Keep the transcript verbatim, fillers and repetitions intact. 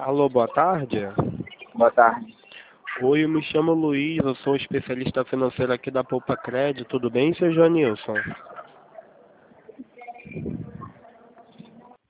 Alô, boa tarde. Boa tarde. Oi, eu me chamo Luiz, eu sou um especialista financeiro aqui da Poupa Crédito, tudo bem, seu Joanilson?